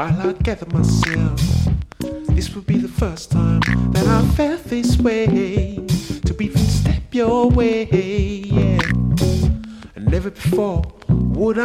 while I gather myself. This would be the first time that I felt this way, to even step your way, yeah. And never before would